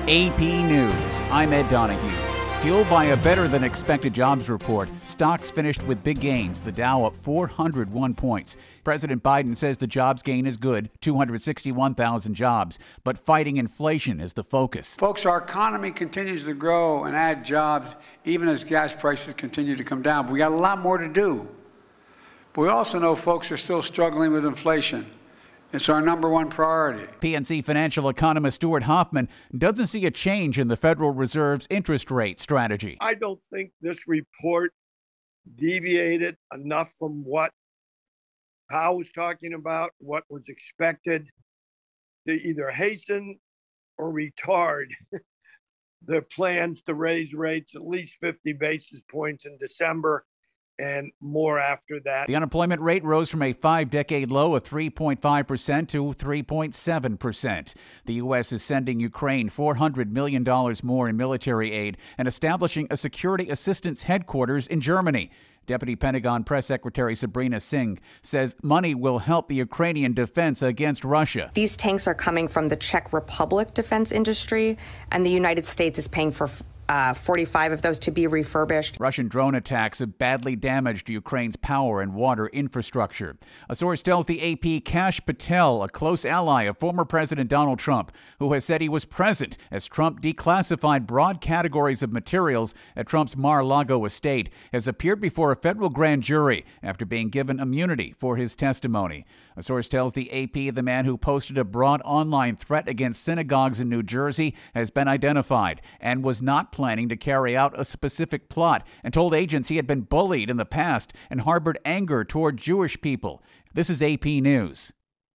AP News, I'm Ed Donahue. Fueled by a better-than-expected jobs report, stocks finished with big gains, the Dow up 401 points. President Biden says the jobs gain is good, 261,000 jobs, but fighting inflation is the focus. Folks, our economy continues to grow and add jobs, even as gas prices continue to come down. But we got a lot more to do. But we also know folks are still struggling with inflation. It's our number one priority. PNC financial economist Stuart Hoffman doesn't see a change in the Federal Reserve's interest rate strategy. I don't think this report deviated enough from what Powell was talking about, what was expected, to either hasten or retard their plans to raise rates at least 50 basis points in December and more after that. The unemployment rate rose from a 5-decade low of 3.5% to 3.7%. The U.S. is sending Ukraine $400 million more in military aid and establishing a security assistance headquarters in Germany. Deputy Pentagon Press Secretary Sabrina Singh says money will help the Ukrainian defense against Russia. These tanks are coming from the Czech Republic defense industry, and the United States is paying for 45 of those to be refurbished. Russian drone attacks have badly damaged Ukraine's power and water infrastructure. A source tells the AP Kash Patel, a close ally of former President Donald Trump, who has said he was present as Trump declassified broad categories of materials at Trump's Mar-a-Lago estate, has appeared before a federal grand jury after being given immunity for his testimony. A source tells the AP the man who posted a broad online threat against synagogues in New Jersey has been identified and was not planning to carry out a specific plot, and told agents he had been bullied in the past and harbored anger toward Jewish people. This is AP News.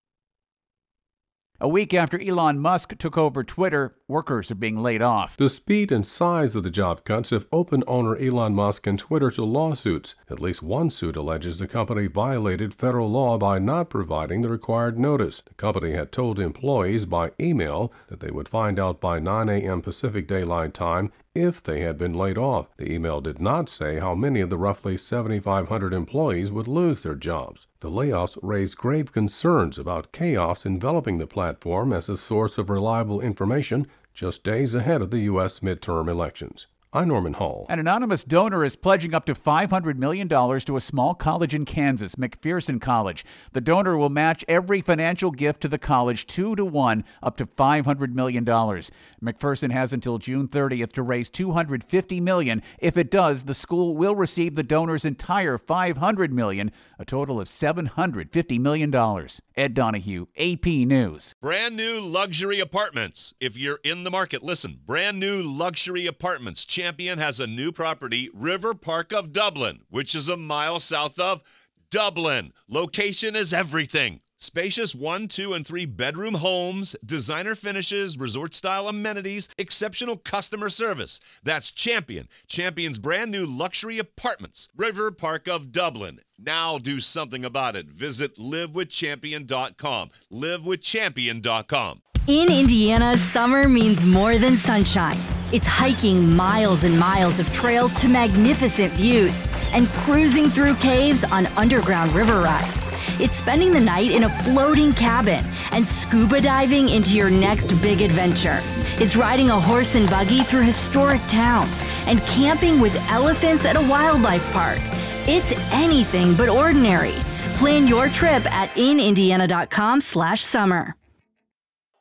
A week after Elon Musk took over Twitter, workers are being laid off. The speed and size of the job cuts have opened owner Elon Musk and Twitter to lawsuits. At least one suit alleges the company violated federal law by not providing the required notice. The company had told employees by email that they would find out by 9 a.m. Pacific Daylight Time if they had been laid off. The email did not say how many of the roughly 7,500 employees would lose their jobs. The layoffs raised grave concerns about chaos enveloping the platform as a source of reliable information just days ahead of the U.S. midterm elections. I'm Norman Hall. An anonymous donor is pledging up to $500 million to a small college in Kansas, McPherson College. The donor will match every financial gift to the college 2-to-1, up to $500 million. McPherson has until June 30th to raise $250 million. If it does, the school will receive the donor's entire $500 million, a total of $750 million. Ed Donahue, AP News. Brand new luxury apartments. If you're in the market, listen. Brand new luxury apartments. Champion has a new property, River Park of Dublin, which is a mile south of Dublin. Location is everything. Spacious 1, 2, and 3 bedroom homes, designer finishes, resort-style amenities, exceptional customer service. That's Champion. Champion's brand new luxury apartments, River Park of Dublin. Now do something about it. Visit livewithchampion.com. Livewithchampion.com. In Indiana, summer means more than sunshine. It's hiking miles and miles of trails to magnificent views and cruising through caves on underground river rides. It's spending the night in a floating cabin and scuba diving into your next big adventure. It's riding a horse and buggy through historic towns and camping with elephants at a wildlife park. It's anything but ordinary. Plan your trip at inindiana.com/summer.